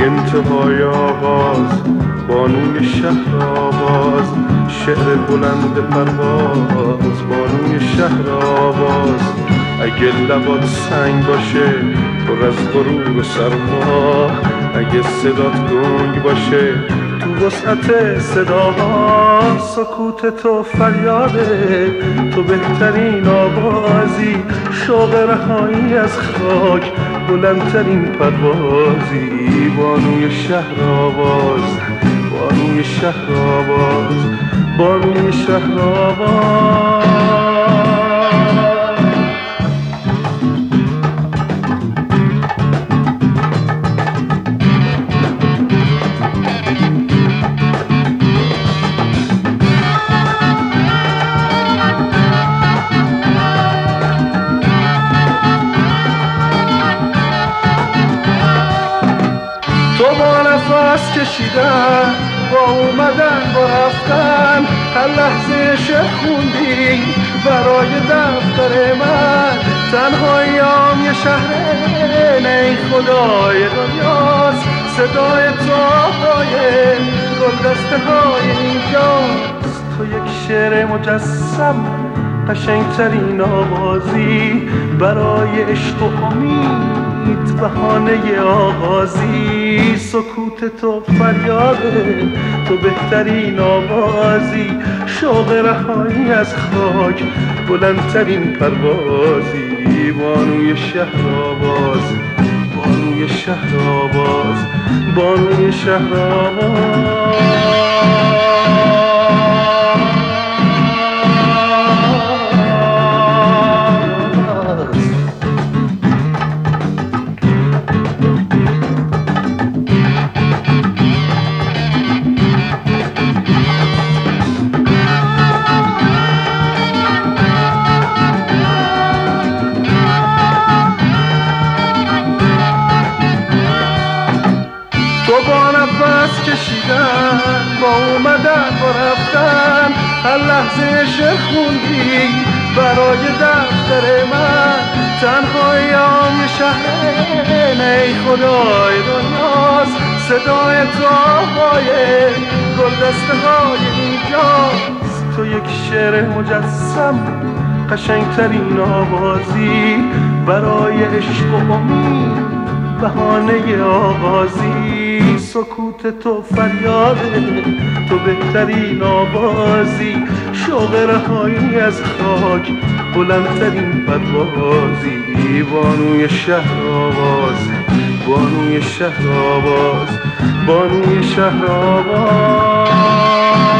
انتهای آغاز بانوی شهر آواز، شعر بلند پرواز بانوی شهر آواز. اگه لبات سنگ باشه پر از غرور و سرما، اگه صدات گنگ باشه تو وسعت صداها، سکوت تو فریاده تو بهترین آوازی، شوق رهایی از خاک بلندترین پروازی. بانوی شهر آواز بانوی شهر آواز بانوی شهر آواز. تو با نفس کشیدن، با اومدن با رفتن، هر لحظه شعر خوندی برای دفتر من. تنهاییام یه شهره نه خدای دنیاست، صدای تو آهای گل دسته های اینجاست. تو یک شعر مجسم قشنگترین آوازی، برای عشق و امید بهانه آغازی. سکوت تو فریاده تو بهترین آوازی، شوق رهایی از خاک بلندترین پروازی. بانوی شهر آواز بانوی شهر آواز بانوی شهر آواز. تو با نفس کشیدن، با اومدن با رفتن، هر لحظه شعر خوندی برای دفتر من. تنهاییام یه شهره نه خدای دنیاست، صدای تو آهای گل دسته های اینجاست. تو یک شعر مجسم قشنگترین آوازی، برای عشق و امید بهانه آغازی. سکوت تو فریاده تو بهترین آوازی، شوق رهایی از خاک بلندترین پروازی. بانوی شهر آواز بانوی شهر آواز بانوی شهر آواز.